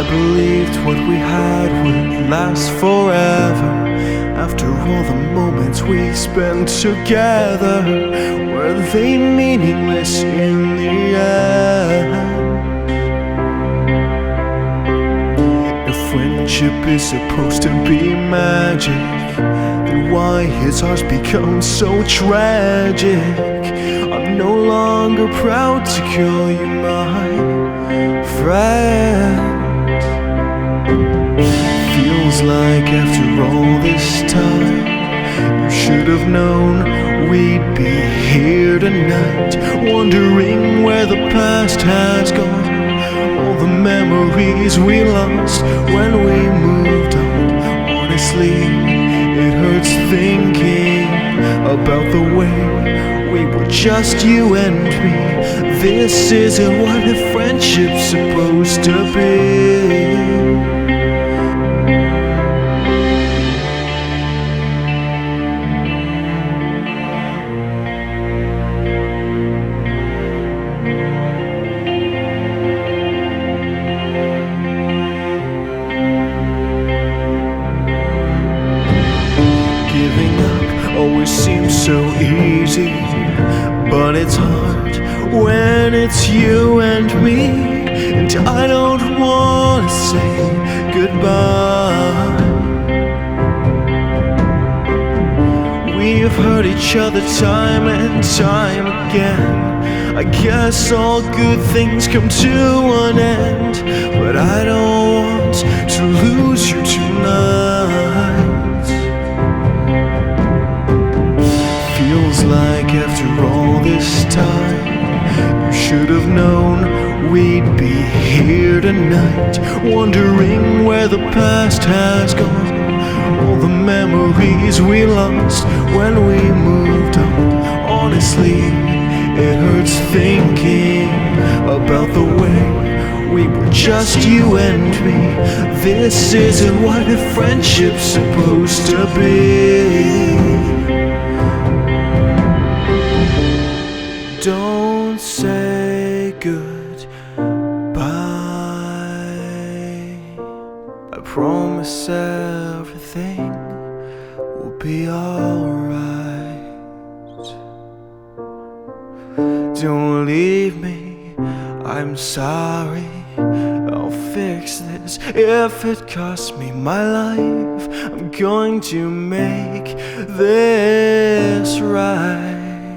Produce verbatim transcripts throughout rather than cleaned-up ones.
believed what we had would last forever. After all the moments we spent together, were they meaningless in the end? If friendship is supposed to be magic, then why has ours become so tragic? I'm no longer proud to call you my friend. Feels like after all this time, you should have known we'd be here tonight, wondering where the past has gone, all the memories we lost when we moved on. Honestly, it hurts thinking about the way we were just you and me. This isn't what a friendship's supposed to be. Giving up always seems so easy, but it's hard when it's you and me. And I don't want to say goodbye. We've hurt each other time and time again. I guess all good things come to an end, but I don't want to lose you tonight. Feels like after all this time, you should have known we'd be here tonight, wondering where the past has gone, all the memories we lost when we moved on. Honestly, it hurts thinking about the way we were just you and me. This isn't what a friendship's supposed to be. Don't say goodbye. I promise everything will be alright. Don't leave me, I'm sorry. I'll fix this if it costs me my life. I'm going to make this right.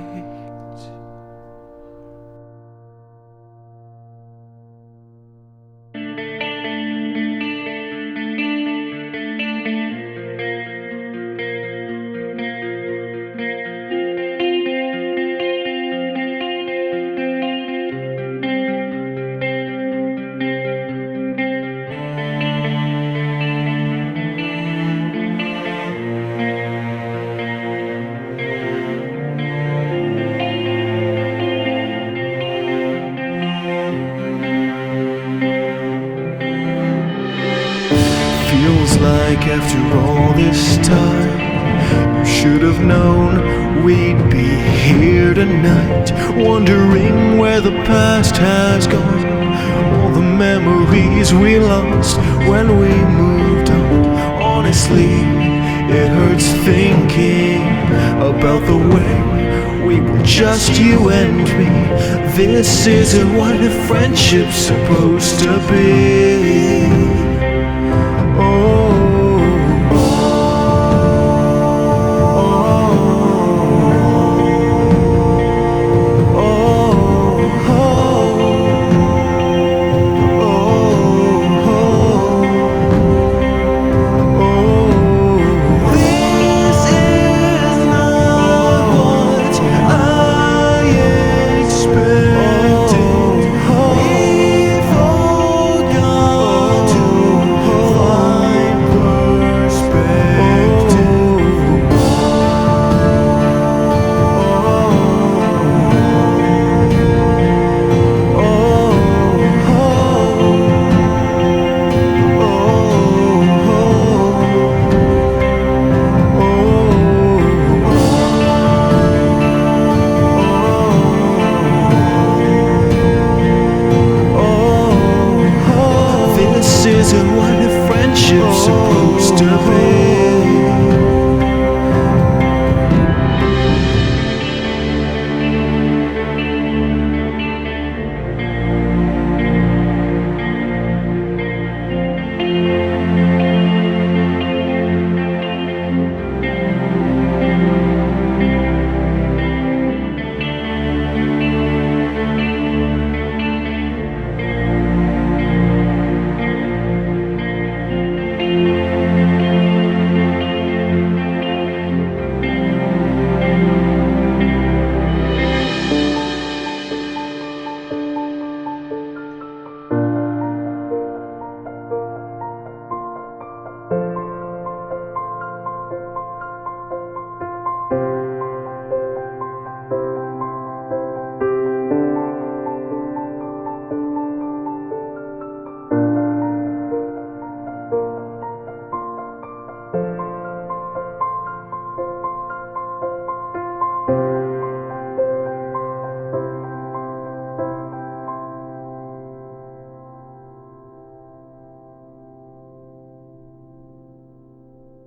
Feels like after all this time, you should have known we'd be here tonight, wondering where the past has gone, all the memories we lost when we moved on. Honestly, it hurts thinking about the way we were just you and me. This isn't what a friendship's supposed to be.